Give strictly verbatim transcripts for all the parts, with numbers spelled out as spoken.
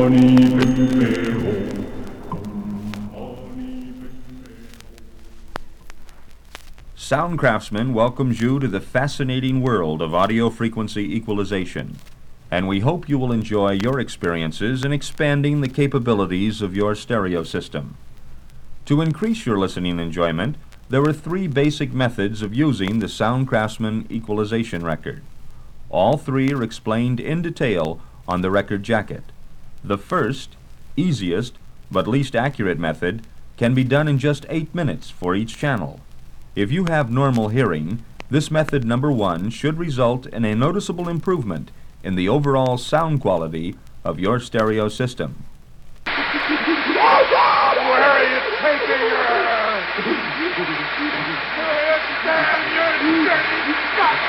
Sound Craftsman welcomes you to the fascinating world of audio frequency equalization, and we hope you will enjoy your experiences in expanding the capabilities of your stereo system. To increase your listening enjoyment, there are three basic methods of using the Sound Craftsman equalization record. All three are explained in detail on the record jacket. The first, easiest, but least accurate method can be done in just eight minutes for each channel. If you have normal hearing, this method number one should result in a noticeable improvement in the overall sound quality of your stereo system. Where are you taking her? Damn, you dirty fuck!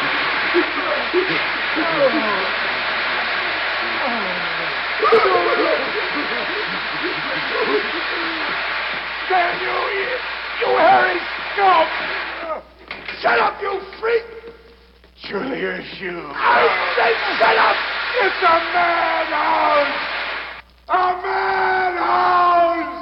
Damn you, you, you hairy scum! Shut up, you freak! Surely it's you. I said shut up! It's a madhouse! A madhouse!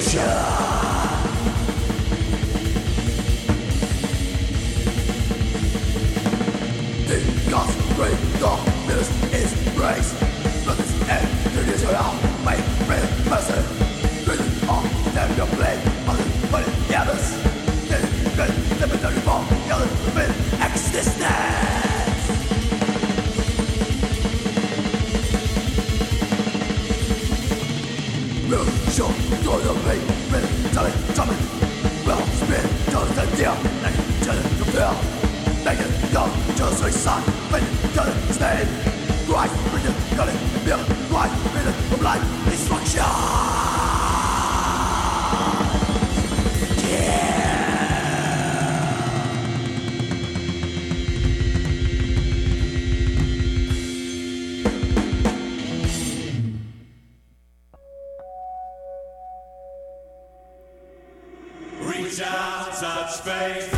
Reach out, touch faith.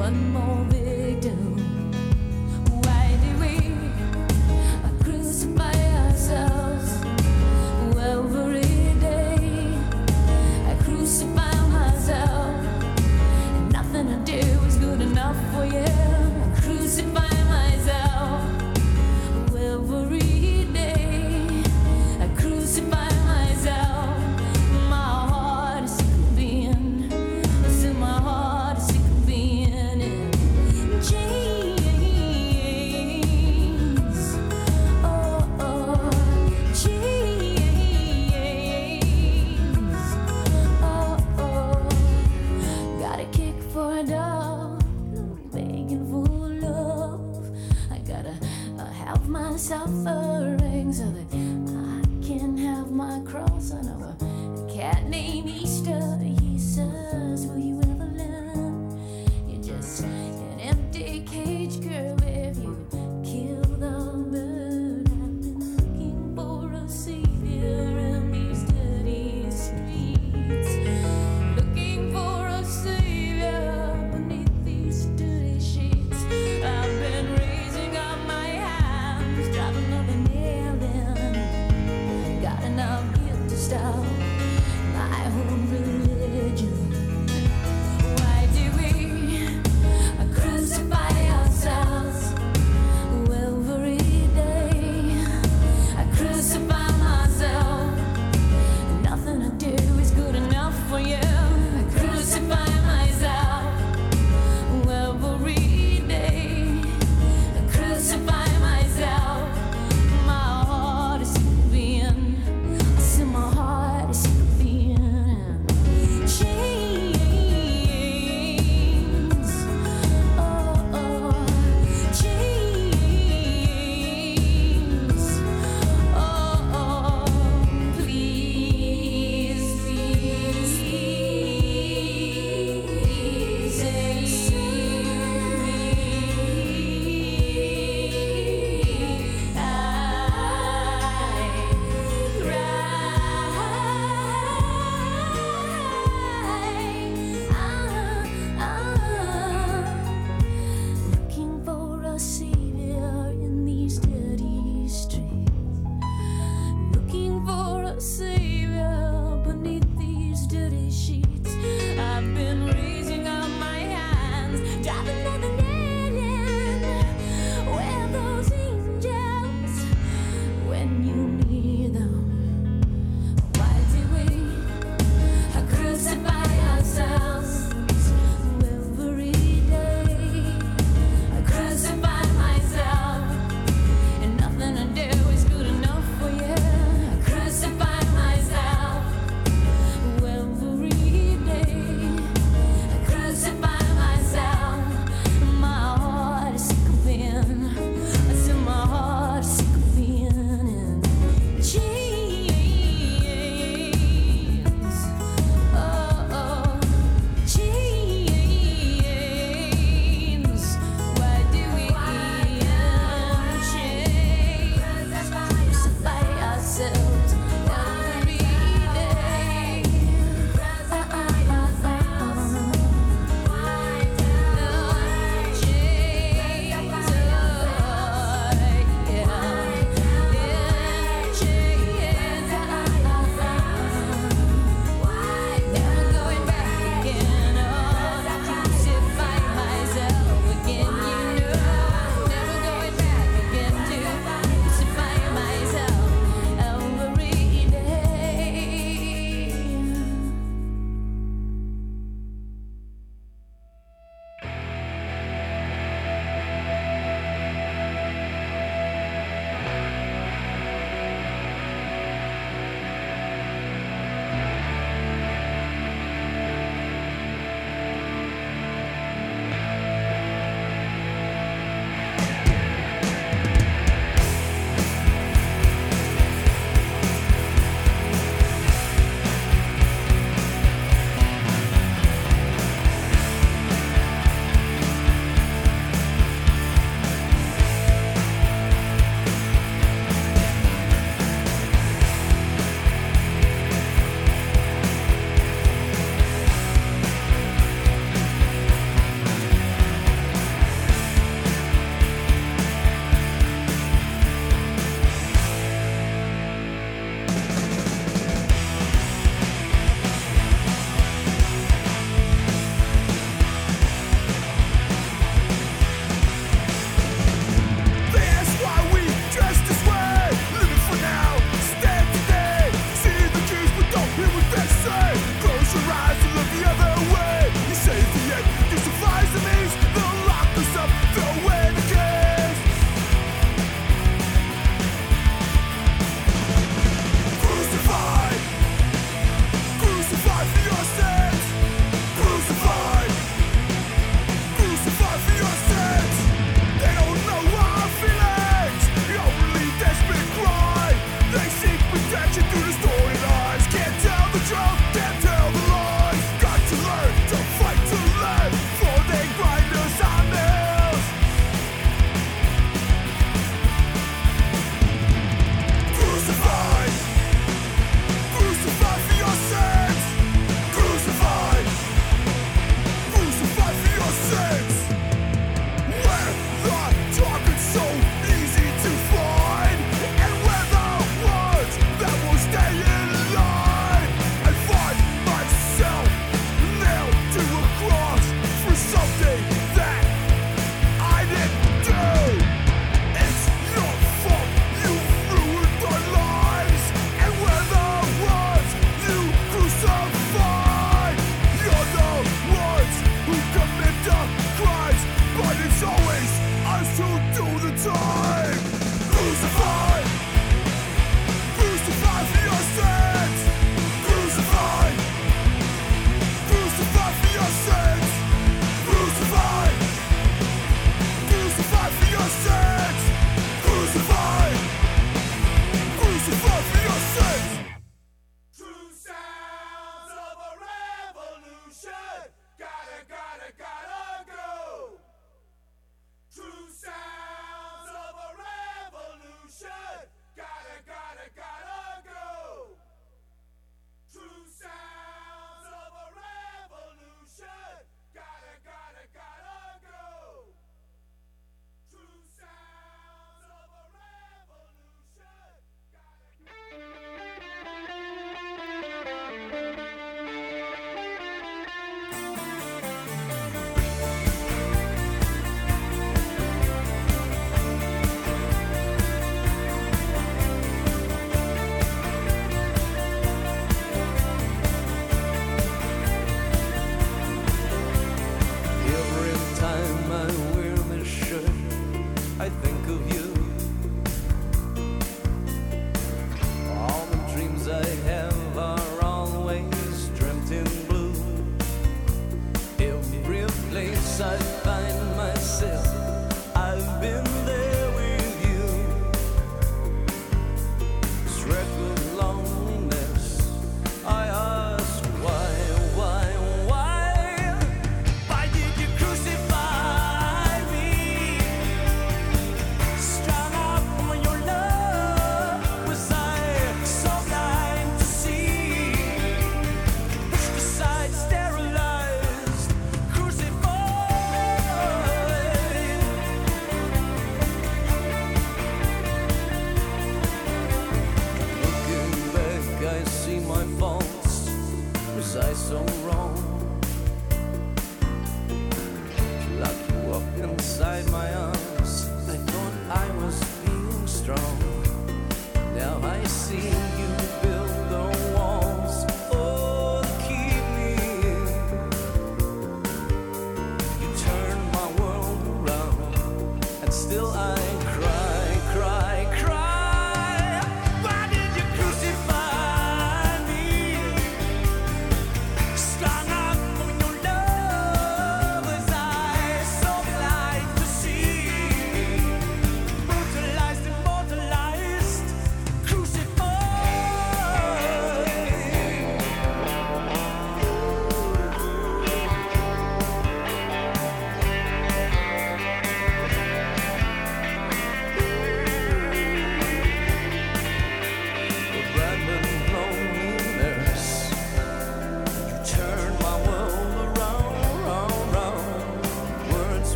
one more victim. Why do we crucify ourselves every day? I crucify myself, and nothing I do is good enough for you. I crucify myself every day. I crucify myself. My heart is sick of being, still my heart is sick of being in chains. Oh, oh, chains. Oh, oh. Got a kick for a dog, begging for love. I gotta uh, have myself a ring so that I can have my cross. I know a cat named Easter. He says, will you ever learn? You're just an empty cage, girl, if you kill the bird. I've been looking for a savior in these dirty streets, looking for a savior beneath these dirty sheets. I've been raising up my hands, driving another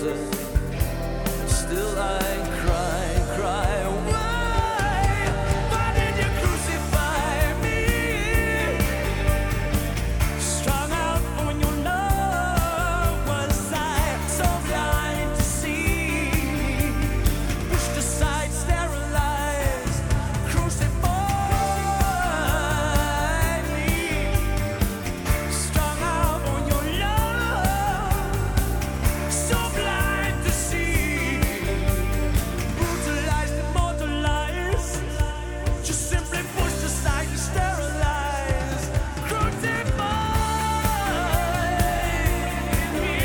closer. Still I cry, cry. Why? Why did you crucify me? Strung out on your love, was I so blind to see? Pushed aside, sterilized, crucified me. Strung out on your love, so blind to see. Brutalized, immortalized, just simply pushed aside and sterilized, crucified me.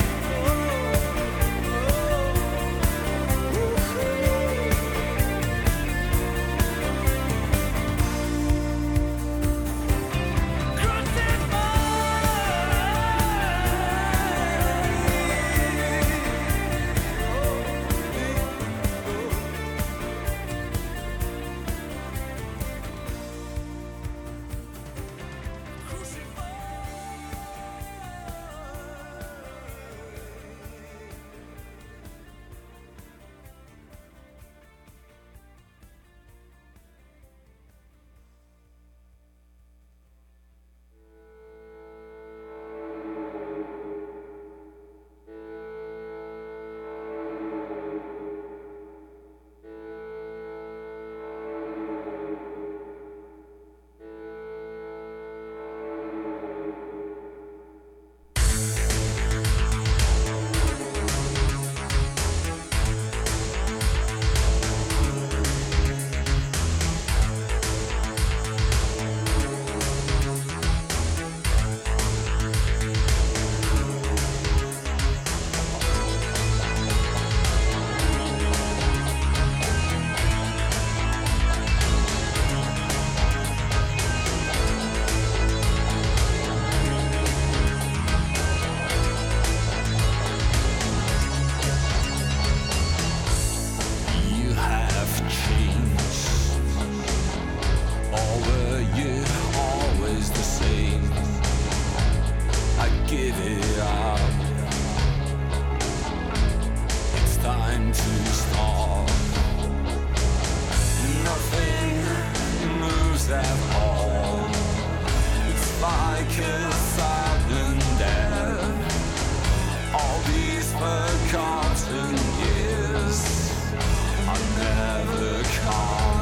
You have changed. All were you, always the same. I give it up. It's time to stop. Nothing moves at all. It's like a silent death. All these forgotten years are never come.